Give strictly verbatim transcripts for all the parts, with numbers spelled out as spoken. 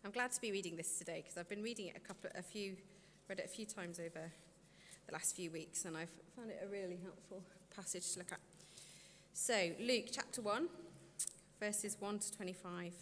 I'm glad to be reading this today because I've been reading it a couple, a few, read it a few times over the last few weeks, and I've found it a really helpful passage to look at. So, Luke chapter one, verses one to twenty-five.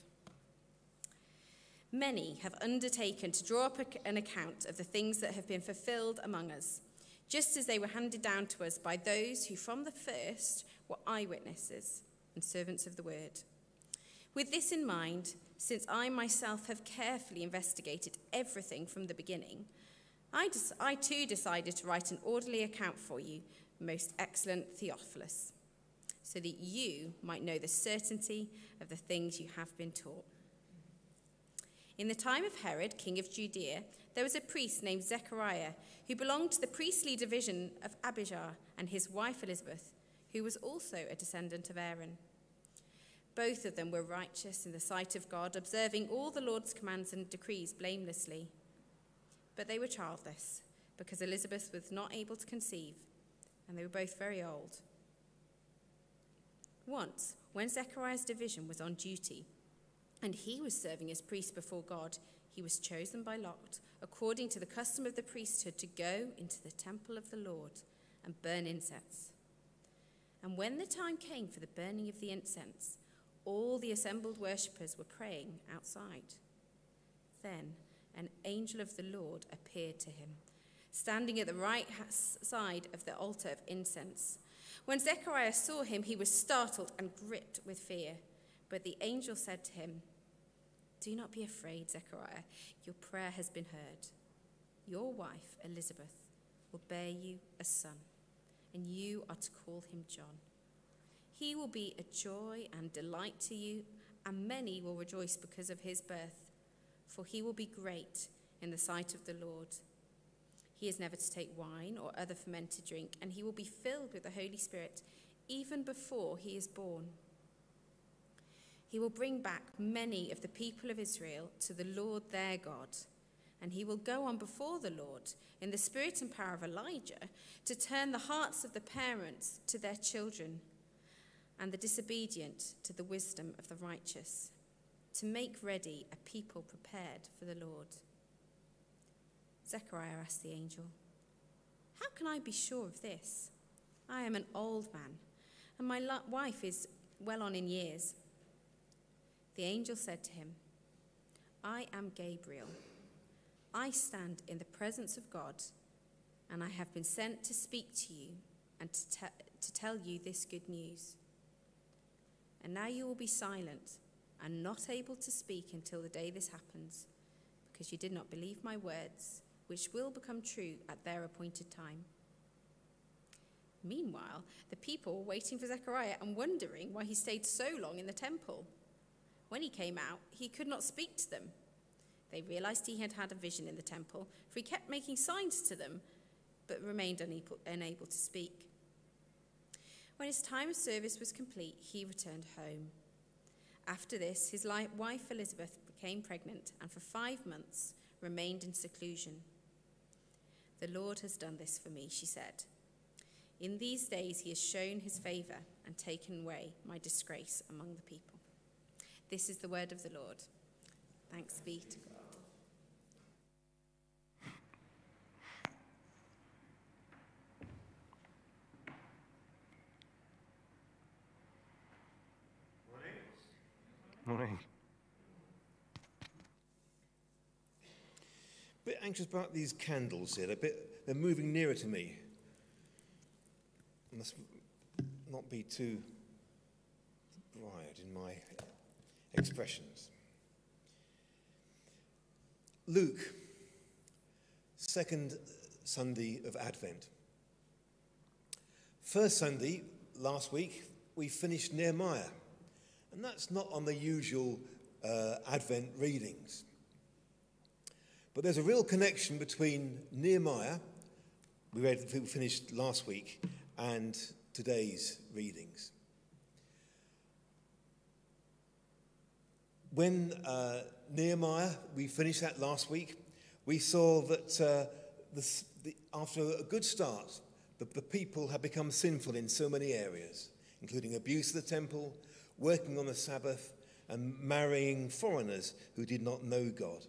Many have undertaken to draw up an account of the things that have been fulfilled among us, just as they were handed down to us by those who from the first were eyewitnesses and servants of the word. With this in mind, since I myself have carefully investigated everything from the beginning, I, des- I too decided to write an orderly account for you, most excellent Theophilus, so that you might know the certainty of the things you have been taught. In the time of Herod, king of Judea, there was a priest named Zechariah who belonged to the priestly division of Abijah, and his wife Elizabeth, who was also a descendant of Aaron. Both of them were righteous in the sight of God, observing all the Lord's commands and decrees blamelessly. But they were childless, because Elizabeth was not able to conceive, and they were both very old. Once, when Zechariah's division was on duty, and he was serving as priest before God, he was chosen by Lot, according to the custom of the priesthood, to go into the temple of the Lord and burn incense. And when the time came for the burning of the incense, all the assembled worshippers were praying outside. Then an angel of the Lord appeared to him, standing at the right side of the altar of incense. When Zechariah saw him, he was startled and gripped with fear. But the angel said to him, "Do not be afraid, Zechariah. Your prayer has been heard. Your wife, Elizabeth, will bear you a son, and you are to call him John. He will be a joy and delight to you, and many will rejoice because of his birth, for he will be great in the sight of the Lord. He is never to take wine or other fermented drink, and he will be filled with the Holy Spirit even before he is born. He will bring back many of the people of Israel to the Lord their God, and he will go on before the Lord in the spirit and power of Elijah to turn the hearts of the parents to their children and the disobedient to the wisdom of the righteous, to make ready a people prepared for the Lord." Zechariah asked the angel, "How can I be sure of this? I am an old man, and my wife is well on in years." The angel said to him, "I am Gabriel. I stand in the presence of God, and I have been sent to speak to you and to, te- to tell you this good news. And now you will be silent and not able to speak until the day this happens, because you did not believe my words, which will become true at their appointed time." Meanwhile, the people were waiting for Zechariah and wondering why he stayed so long in the temple. When he came out, he could not speak to them. They realized he had had a vision in the temple, for he kept making signs to them, but remained unable, unable to speak. When his time of service was complete, he returned home. After this, his wife Elizabeth became pregnant, and for five months remained in seclusion. "The Lord has done this for me," she said. "In these days he has shown his favor and taken away my disgrace among the people." This is the word of the Lord. Thanks be to God. Morning. Bit anxious about these candles here. They're, a bit, they're moving nearer to me. I must not be too bright in my expressions. Luke, second Sunday of Advent. First Sunday, last week, we finished Nehemiah. And that's not on the usual uh, Advent readings. But there's a real connection between Nehemiah, we read, we finished last week, and today's readings. When uh, Nehemiah, we finished that last week, we saw that uh, the, the, after a good start, the, the people had become sinful in so many areas, including abuse of the temple, working on the Sabbath, and marrying foreigners who did not know God.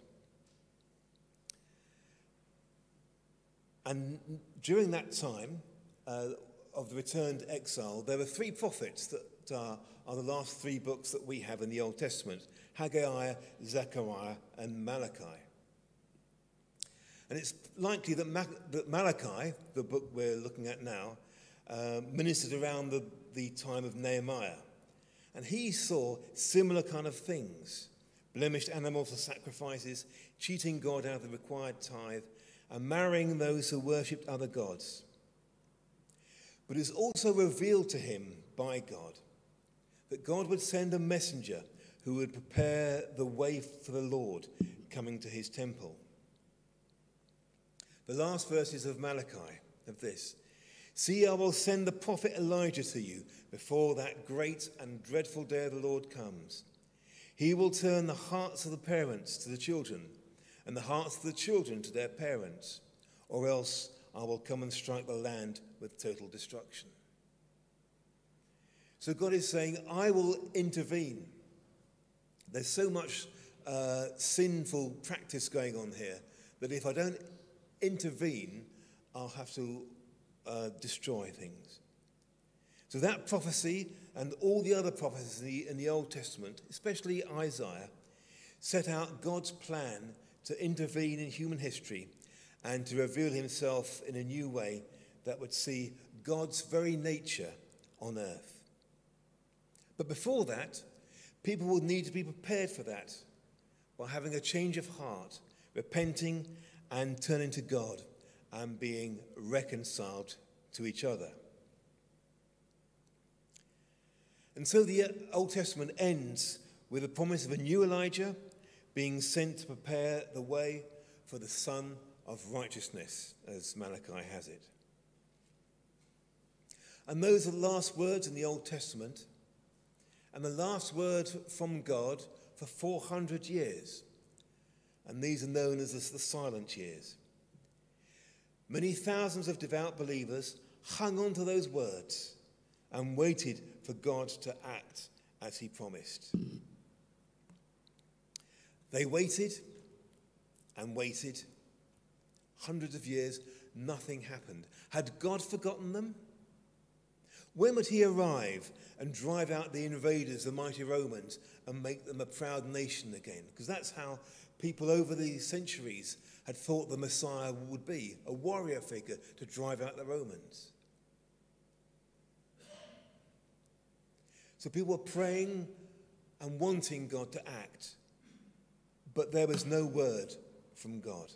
And during that time uh, of the returned exile, there were three prophets that uh, are the last three books that we have in the Old Testament: Haggai, Zechariah, and Malachi. And it's likely that, Ma- that Malachi, the book we're looking at now, uh, ministered around the, the time of Nehemiah. And he saw similar kind of things: blemished animals for sacrifices, cheating God out of the required tithe, and marrying those who worshipped other gods. But it's also revealed to him by God that God would send a messenger who would prepare the way for the Lord coming to his temple. The last verses of Malachi of this: "See, I will send the prophet Elijah to you before that great and dreadful day of the Lord comes. He will turn the hearts of the parents to the children, and the hearts of the children to their parents, or else I will come and strike the land with total destruction." So God is saying, I will intervene. There's so much uh, sinful practice going on here that if I don't intervene, I'll have to uh, destroy things. So that prophecy and all the other prophecies in the, in the Old Testament, especially Isaiah, set out God's plan to intervene in human history and to reveal himself in a new way that would see God's very nature on earth. But before that, people would need to be prepared for that by having a change of heart, repenting and turning to God and being reconciled to each other. And so the Old Testament ends with the promise of a new Elijah being sent to prepare the way for the Son of Righteousness, as Malachi has it. And those are the last words in the Old Testament, and the last word from God for four hundred years. And these are known as the silent years. Many thousands of devout believers hung on to those words and waited for God to act as he promised. They waited and waited. Hundreds of years, nothing happened. Had God forgotten them? When would he arrive and drive out the invaders, the mighty Romans, and make them a proud nation again? Because that's how people over the centuries had thought the Messiah would be, a warrior figure to drive out the Romans. So people were praying and wanting God to act, but there was no word from God.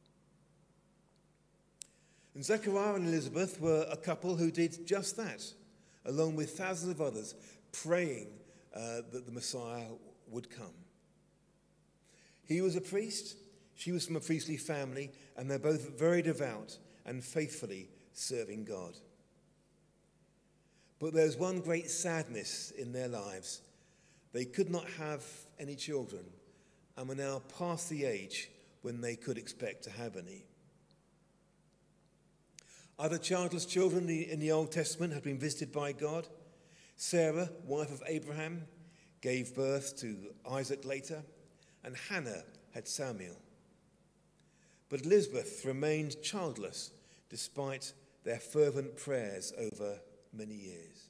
And Zechariah and Elizabeth were a couple who did just that, along with thousands of others, praying uh, that the Messiah would come. He was a priest, she was from a priestly family, and they're both very devout and faithfully serving God. But there's one great sadness in their lives. They could not have any children and were now past the age when they could expect to have any. Other childless children in the Old Testament had been visited by God. Sarah, wife of Abraham, gave birth to Isaac later, and Hannah had Samuel. But Elizabeth remained childless despite their fervent prayers over many years.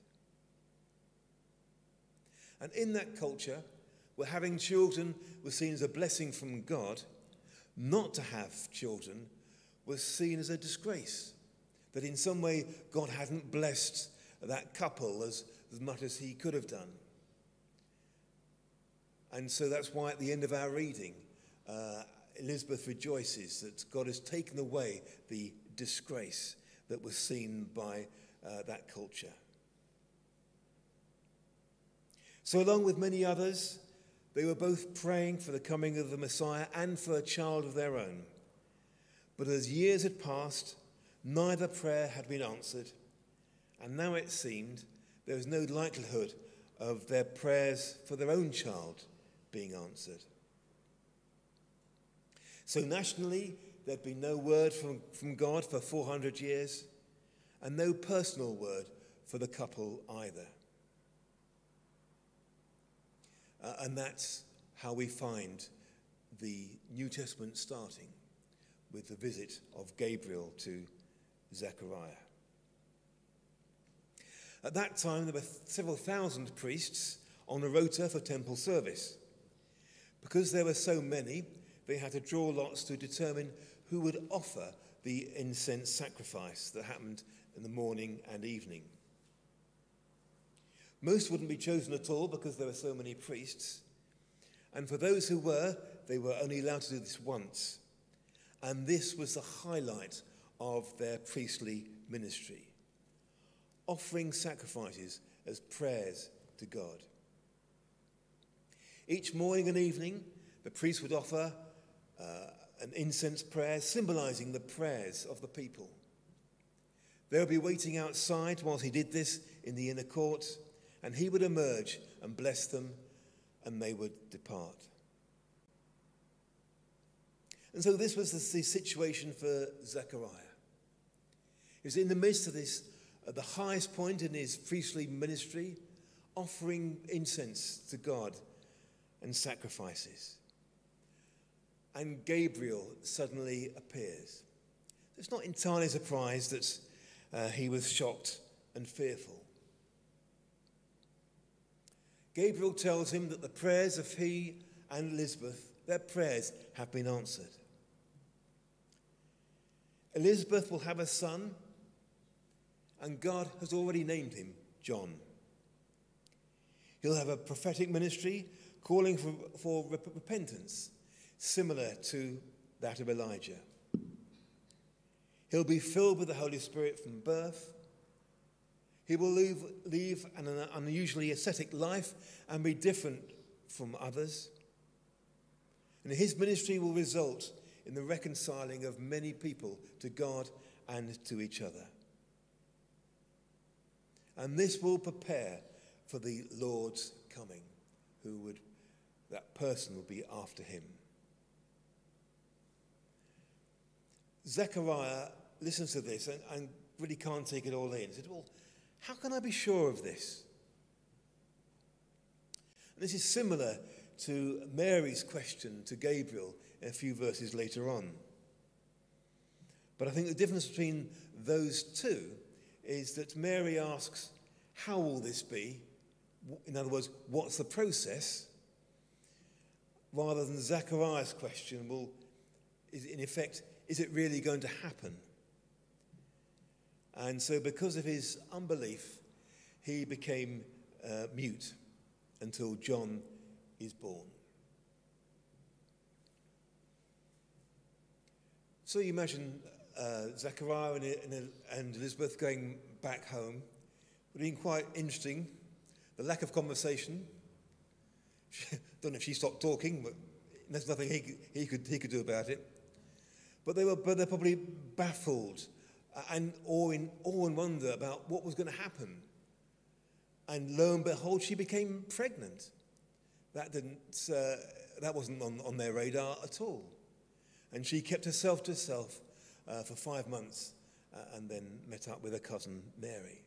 And in that culture, where having children was seen as a blessing from God, not to have children was seen as a disgrace. That in some way God hadn't blessed that couple as, as much as he could have done. And so that's why at the end of our reading, uh, Elizabeth rejoices that God has taken away the disgrace that was seen by uh, that culture. So along with many others, they were both praying for the coming of the Messiah and for a child of their own. But as years had passed, neither prayer had been answered, and now it seemed there was no likelihood of their prayers for their own child being answered. So nationally, there'd been no word from, from God for four hundred years, and no personal word for the couple either. Uh, and that's how we find the New Testament starting, with the visit of Gabriel to Zechariah. At that time, there were several thousand priests on the rota for temple service. Because there were so many, they had to draw lots to determine who would offer the incense sacrifice that happened in the morning and evening. Most wouldn't be chosen at all because there were so many priests. And for those who were, they were only allowed to do this once. And this was the highlight of their priestly ministry, offering sacrifices as prayers to God. Each morning and evening, the priest would offer uh, an incense prayer symbolizing the prayers of the people. They would be waiting outside whilst he did this in the inner court, and he would emerge and bless them, and they would depart. And so this was the, the situation for Zechariah. He was in the midst of this, at the highest point in his priestly ministry, offering incense to God and sacrifices. And Gabriel suddenly appears. It's not entirely surprised that uh, he was shocked and fearful. Gabriel tells him that the prayers of he and Elizabeth, their prayers have been answered. Elizabeth will have a son, and God has already named him John. He'll have a prophetic ministry calling for, for repentance, similar to that of Elijah. He'll be filled with the Holy Spirit from birth. He will leave, leave an unusually ascetic life and be different from others. And his ministry will result in the reconciling of many people to God and to each other. And this will prepare for the Lord's coming, who would, that person will be after him. Zechariah listens to this and, and really can't take it all in. He said, well, how can I be sure of this? And this is similar to Mary's question to Gabriel a few verses later on. But I think the difference between those two is that Mary asks, how will this be? In other words, what's the process? Rather than Zechariah's question, well, is, in effect, is it really going to happen? And so because of his unbelief, he became uh, mute until John is born. So you imagine uh, Zechariah and, and, and Elizabeth going back home. It would have been quite interesting. The lack of conversation. Don't know if she stopped talking, but there's nothing he, he, could, he could do about it. But they were but they're probably baffled and awe in, awe and wonder about what was going to happen. And lo and behold, she became pregnant. That didn't. Uh, that wasn't on, on their radar at all. And she kept herself to herself uh, for five months uh, and then met up with her cousin Mary.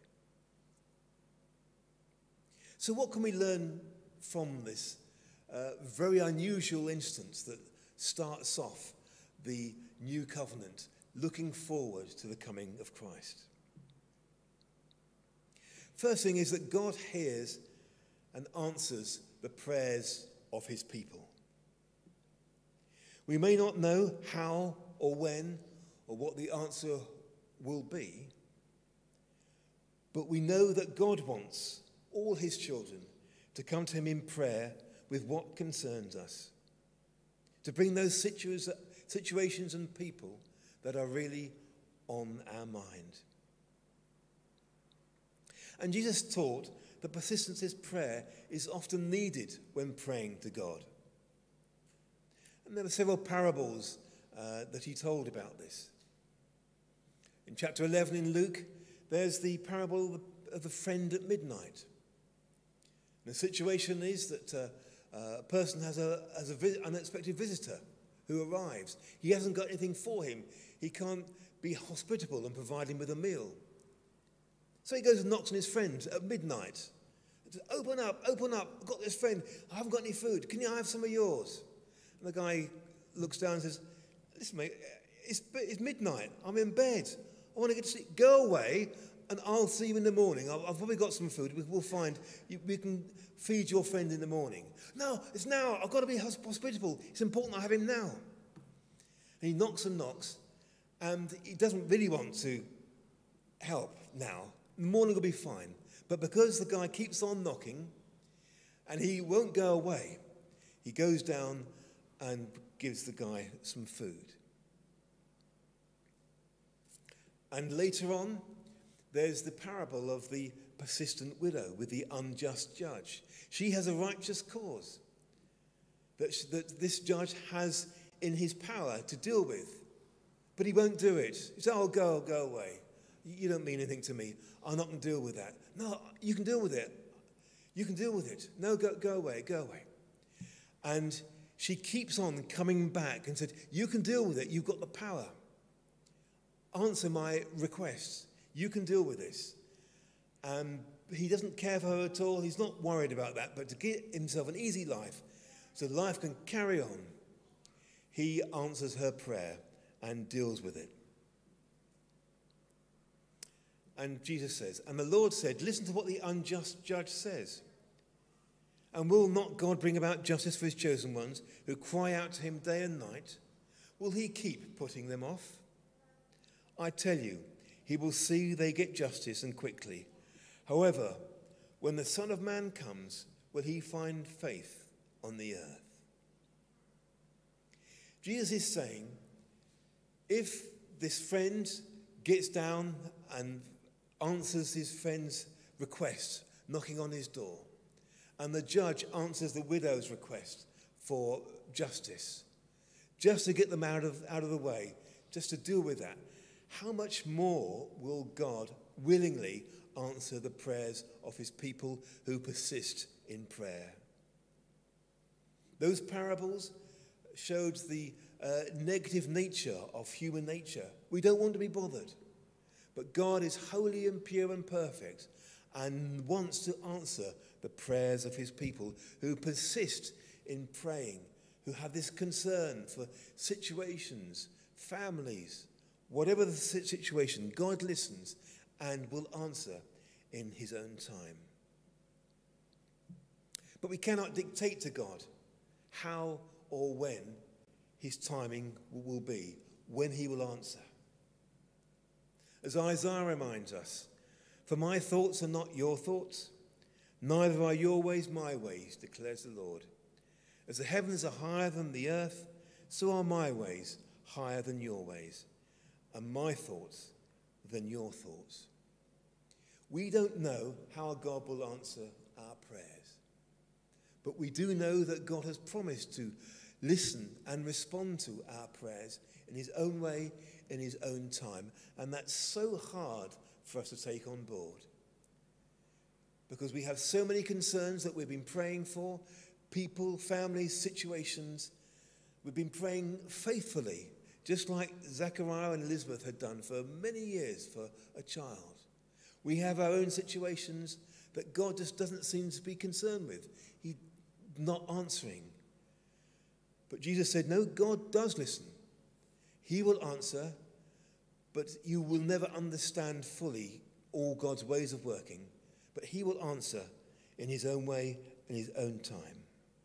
So what can we learn from this uh, very unusual instance that starts off the new covenant, looking forward to the coming of Christ? First thing is that God hears and answers the prayers of his people. We may not know how or when or what the answer will be, but we know that God wants all his children to come to him in prayer with what concerns us, to bring those situ- situations and people that are really on our mind. And Jesus taught that persistence in prayer is often needed when praying to God. And there were several parables uh, that he told about this. In chapter eleven in Luke, there's the parable of the, of the friend at midnight. And the situation is that uh, uh, a person has an has a vis- unexpected visitor who arrives. He hasn't got anything for him. He can't be hospitable and provide him with a meal. So he goes and knocks on his friend at midnight Just open up, open up. I've got this friend. I haven't got any food. Can you have some of yours? And the guy looks down and says, listen, mate, it's, it's midnight. I'm in bed. I want to get to sleep. Go away, and I'll see you in the morning. I've, I've probably got some food. We'll find, you, we can feed your friend in the morning. No, it's now. I've got to be hospitable. It's important I have him now. And he knocks and knocks, and he doesn't really want to help now. The morning will be fine. But because the guy keeps on knocking, and he won't go away, he goes down and gives the guy some food. And later on, there's the parable of the persistent widow with the unjust judge. She has a righteous cause that, she, that this judge has in his power to deal with, but he won't do it. He says, oh, go, go away. You don't mean anything to me. I'm not going to deal with that. No, you can deal with it. You can deal with it. No, go, go away, go away. And she keeps on coming back and said, you can deal with it. You've got the power. Answer my requests. You can deal with this. Um, he doesn't care for her at all. He's not worried about that. But to get himself an easy life, so life can carry on, he answers her prayer and deals with it. And Jesus says, and the Lord said, listen to what the unjust judge says. And will not God bring about justice for his chosen ones who cry out to him day and night? Will he keep putting them off? I tell you, he will see they get justice, and quickly. However, when the Son of Man comes, will he find faith on the earth? Jesus is saying, if this friend gets down and answers his friend's request, knocking on his door, and the judge answers the widow's request for justice, just to get them out of, out of the way, just to deal with that, how much more will God willingly answer the prayers of his people who persist in prayer? Those parables showed the uh, negative nature of human nature. We don't want to be bothered. But God is holy and pure and perfect and wants to answer the prayers of his people who persist in praying, who have this concern for situations, families, whatever the situation. God listens and will answer in his own time. But we cannot dictate to God how or when his timing will be, when he will answer. As Isaiah reminds us, for my thoughts are not your thoughts, neither are your ways my ways, declares the Lord. As the heavens are higher than the earth, so are my ways higher than your ways, and my thoughts than your thoughts. We don't know how God will answer our prayers, but we do know that God has promised to listen and respond to our prayers in his own way, in his own time. And that's so hard for us to take on board, because we have so many concerns that we've been praying for, people, families, situations. We've been praying faithfully, just like Zechariah and Elizabeth had done for many years for a child. We have our own situations that God just doesn't seem to be concerned with. He's not answering. But Jesus said, no, God does listen. He will answer, but you will never understand fully all God's ways of working. But he will answer in his own way, in his own time.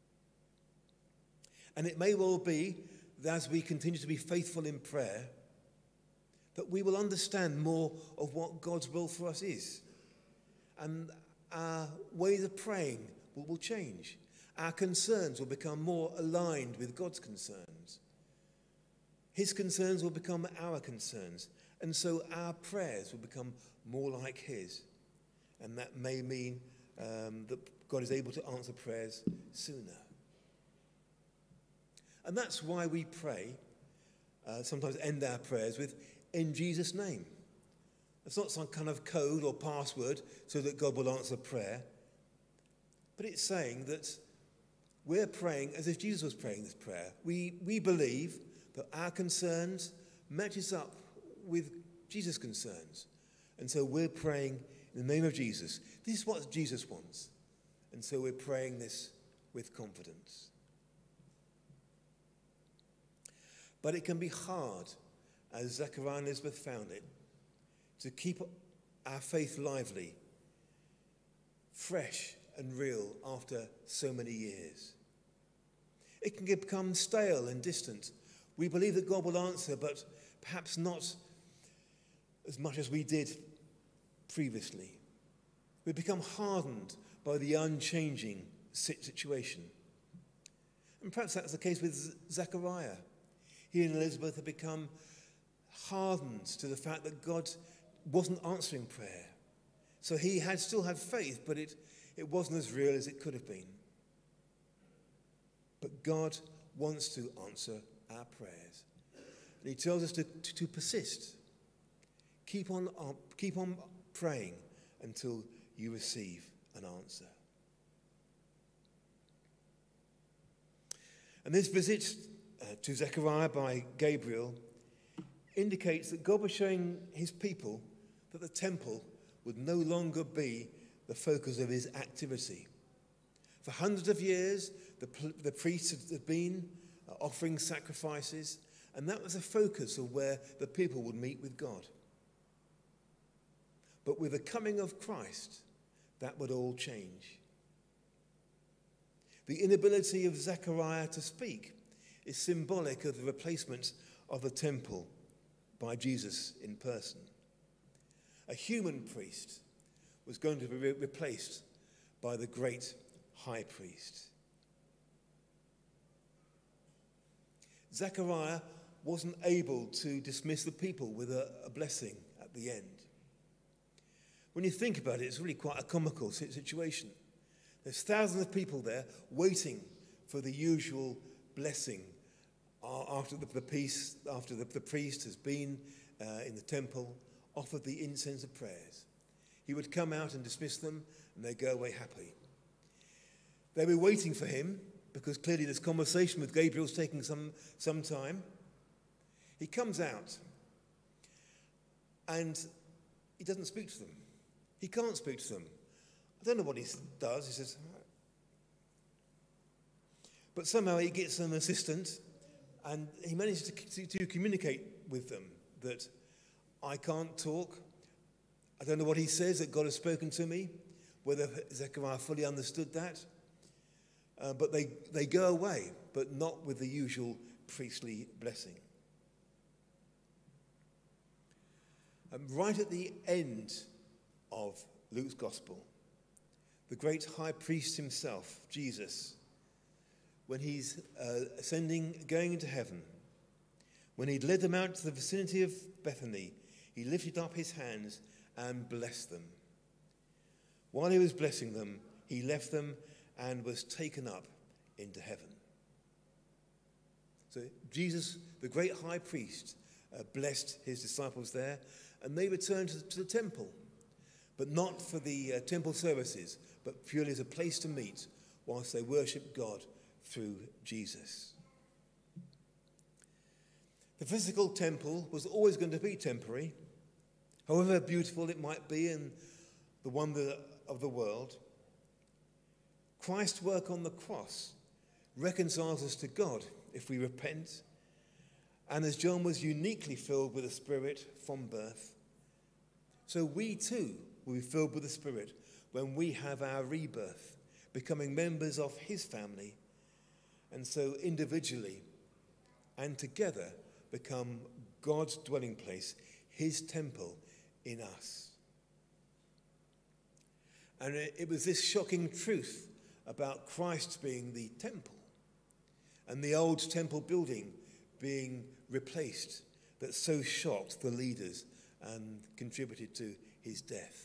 And it may well be that as we continue to be faithful in prayer, that we will understand more of what God's will for us is. And our ways of praying will, will change. Our concerns will become more aligned with God's concerns. His concerns will become our concerns. And so our prayers will become more like his. And that may mean um, that God is able to answer prayers sooner. And that's why we pray, uh, sometimes end our prayers with, in Jesus' name. It's not some kind of code or password so that God will answer prayer. But it's saying that we're praying as if Jesus was praying this prayer. We, we believe that our concerns matches up with Jesus' concerns. And so we're praying in the name of Jesus. This is what Jesus wants. And so we're praying this with confidence. But it can be hard, as Zechariah and Elizabeth found it, to keep our faith lively, fresh and real after so many years. It can become stale and distant. We believe that God will answer, but perhaps not as much as we did previously. We become hardened by the unchanging situation. And perhaps that's the case with Zechariah. He and Elizabeth had become hardened to the fact that God wasn't answering prayer. So he had still had faith, but it, it wasn't as real as it could have been. But God wants to answer our prayers. And he tells us to, to, to persist. Keep on, uh, keep on praying until you receive an answer. And this visit uh, to Zechariah by Gabriel indicates that God was showing his people that the temple would no longer be the focus of his activity. For hundreds of years, the, the priests had been uh, offering sacrifices, and that was the focus of where the people would meet with God. But with the coming of Christ, that would all change. The inability of Zechariah to speak is symbolic of the replacement of the temple by Jesus in person. A human priest was going to be re- replaced by the great high priest. Zechariah wasn't able to dismiss the people with a, a blessing at the end. When you think about it, it's really quite a comical situation. There's thousands of people there waiting for the usual blessing after the, the, peace, after the, the priest has been uh, in the temple, offered the incense of prayers. He would come out and dismiss them, and they'd go away happy. They were waiting for him, because clearly this conversation with Gabriel's taking some, some time. He comes out, and he doesn't speak to them. He can't speak to them. I don't know what he does. He says, but somehow he gets an assistant, and he manages to, to, to communicate with them that I can't talk. I don't know what he says, that God has spoken to me, whether Zechariah fully understood that. Uh, but they, they go away, but not with the usual priestly blessing. And right at the end of Luke's Gospel, the great high priest himself, Jesus, when he's uh, ascending, going into heaven, when he'd led them out to the vicinity of Bethany, he lifted up his hands and blessed them. While he was blessing them, he left them and was taken up into heaven. So Jesus, the great high priest, uh, blessed his disciples there, and they returned to, to the temple, but not for the uh, temple services, but purely as a place to meet whilst they worshipped God through Jesus. The physical temple was always going to be temporary, however beautiful it might be in the wonder of the world. Christ's work on the cross reconciles us to God if we repent, and as John was uniquely filled with the Spirit from birth, so we too will be filled with the Spirit when we have our rebirth, becoming members of his family, and so individually and together become God's dwelling place, his temple in us. And it was this shocking truth about Christ being the temple and the old temple building being replaced that so shocked the leaders and contributed to his death.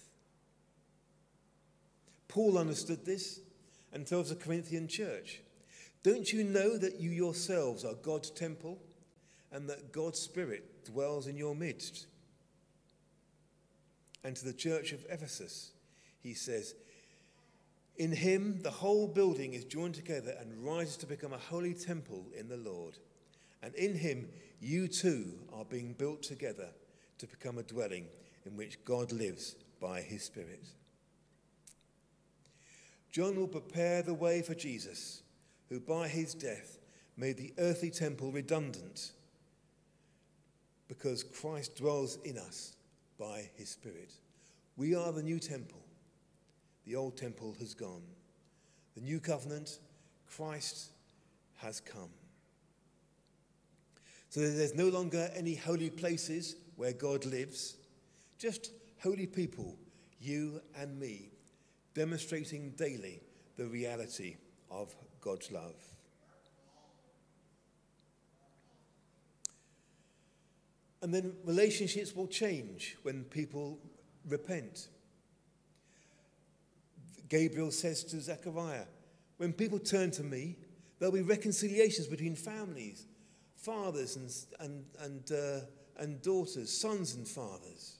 Paul understood this and tells the Corinthian church, don't you know that you yourselves are God's temple and that God's Spirit dwells in your midst? And to the church of Ephesus, he says, in him the whole building is joined together and rises to become a holy temple in the Lord. And in him you too are being built together to become a dwelling in which God lives by his Spirit. John will prepare the way for Jesus, who by his death made the earthly temple redundant, because Christ dwells in us by his Spirit. We are the new temple. The old temple has gone. The new covenant, Christ has come. So there's no longer any holy places where God lives, just holy people, you and me, demonstrating daily the reality of God's love. And then relationships will change when people repent. Gabriel says to Zechariah, when people turn to me, there'll be reconciliations between families, fathers and, and, and, uh, and daughters, sons and fathers.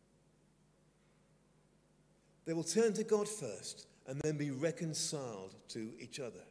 They will turn to God first and then be reconciled to each other.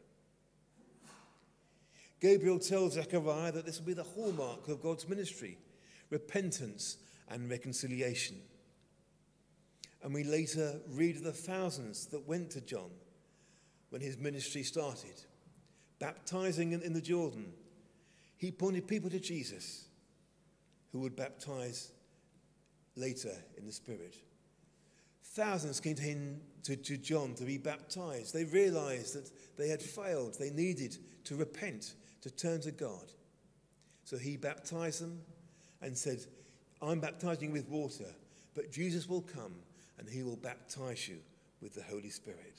Gabriel tells Zechariah that this will be the hallmark of God's ministry, repentance and reconciliation. And we later read of the thousands that went to John when his ministry started, baptizing in, in the Jordan. He pointed people to Jesus, who would baptize later in the Spirit. Thousands came to him, to, to John, to be baptized. They realized that they had failed. They needed to repent, to turn to God. So he baptized them and said, I'm baptizing you with water, but Jesus will come and he will baptize you with the Holy Spirit.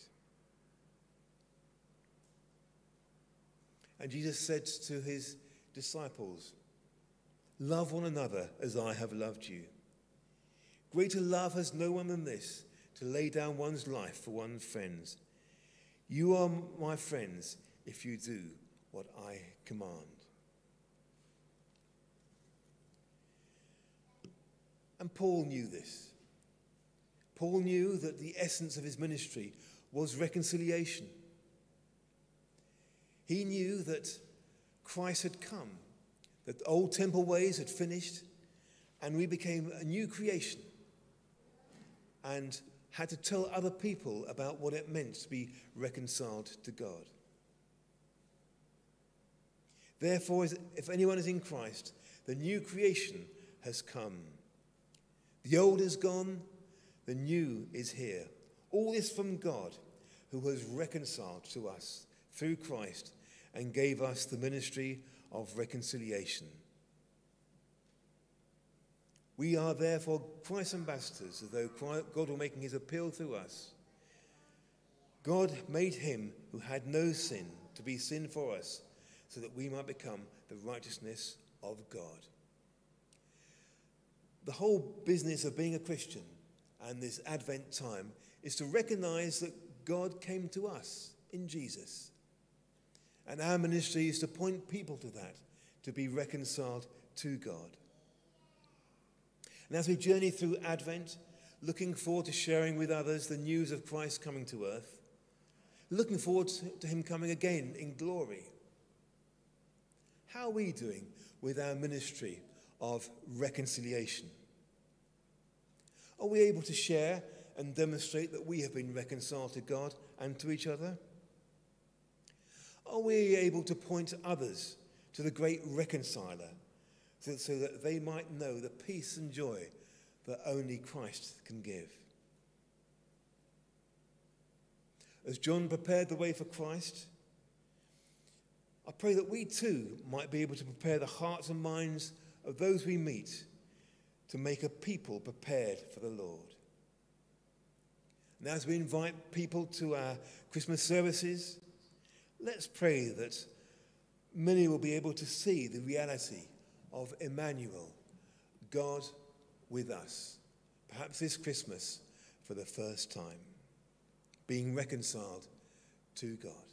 And Jesus said to his disciples, love one another as I have loved you. Greater love has no one than this, to lay down one's life for one's friends. You are my friends if you do what I command. And Paul knew this. Paul knew that the essence of his ministry was reconciliation. He knew that Christ had come, that the old temple ways had finished, and we became a new creation, and had to tell other people about what it meant to be reconciled to God. Therefore, if anyone is in Christ, the new creation has come. The old is gone, the new is here. All this from God, who has reconciled to us through Christ and gave us the ministry of reconciliation. We are therefore Christ's ambassadors, as though God were making his appeal through us. God made him who had no sin to be sin for us, so that we might become the righteousness of God. The whole business of being a Christian and this Advent time is to recognize that God came to us in Jesus. And our ministry is to point people to that, to be reconciled to God. And as we journey through Advent, looking forward to sharing with others the news of Christ coming to earth, looking forward to him coming again in glory, how are we doing with our ministry of reconciliation? Are we able to share and demonstrate that we have been reconciled to God and to each other? Are we able to point others to the great reconciler, so, so that they might know the peace and joy that only Christ can give? As John prepared the way for Christ, I pray that we too might be able to prepare the hearts and minds of those we meet to make a people prepared for the Lord. And as we invite people to our Christmas services, let's pray that many will be able to see the reality of Emmanuel, God with us, perhaps this Christmas for the first time, being reconciled to God.